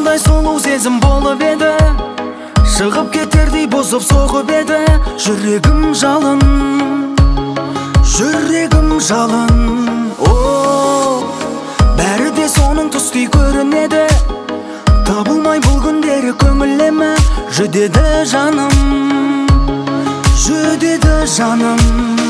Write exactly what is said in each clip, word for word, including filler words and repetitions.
Қандай сұлу сезім болып еді, шығып кетердей бұзып соғып еді. Жүрегім жалын, жүрегім жалын. О, бәрі де соның тұстай көрінеді. Табылмай бұл күндері көңіліме жүдеді жаным, жүдеді жаным.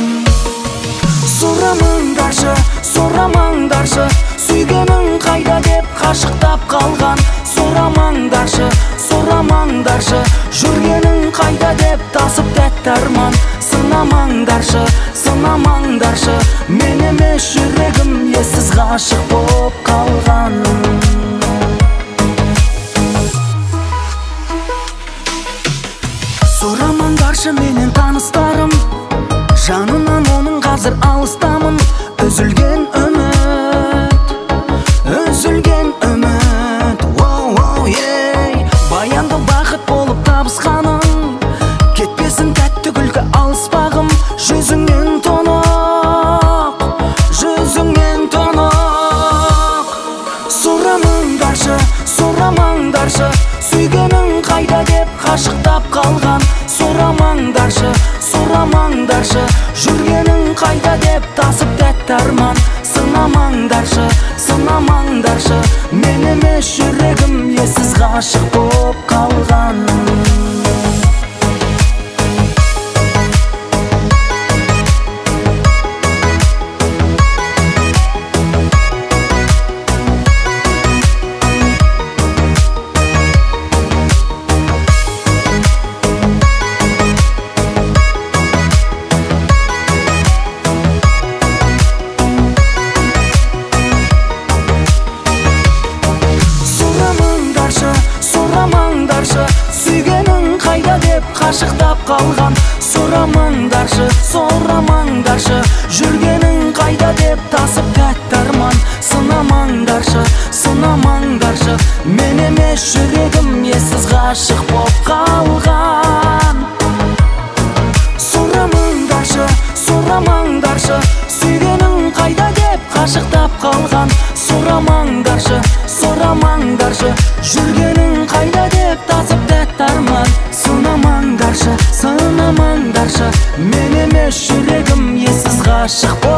Сұрамаңдаршы, сұрамаңдаршы, сүйгенің қайда деп қашықтап қалған. Сұрамаңдаршы, сұрамаңдаршы, жүргенің қайда деп тасып тәтті арман. Сынамаңдаршы, сынамаңдаршы, мен емес жүрегім ессіз ғашық болып қалған. Сұрамаңдаршы менен таныстарым, жанынан оның қазір алыстамын. Үзілген үміт, үзілген үміт. Воу, воу, ей, баянды бақыт болып табысқаның, кетпесін тәтті күлкі алыспағым. Жүзіңнен тұнық, жүзіңнен тұнық. Сұрамаңдаршы, сұрамаңдаршы, сүйгенің қайда деп қашықтап қалған. Сұрамаңдаршы, сұрамаңдаршы, жүргенің қайда деп тасып тәтті арман. Сынамаңдаршы, сынамаңдаршы, мен емес жүрегім ессіз ғашық болып қалған. Сүйгенің қайда деп қашықтап қалған. Сұрамаңдаршы, сұрамаңдаршы, жүргенің қайда деп тасып тәтті арман. Сынамаңдаршы, сынамаңдаршы, мен емес жүрегім ессіз ғашық болып қалған. Сұрамаңдаршы, сұрамаңдаршы, сүйгенің қайда деп қашықтап қалған. Сұрамаңдаршы, сұрамаңдаршы, жүргенің қайда деп тасып тәтті арман. Сынамаңдаршы, сынамаңдаршы, мен емес жүрегім ессіз ғашық.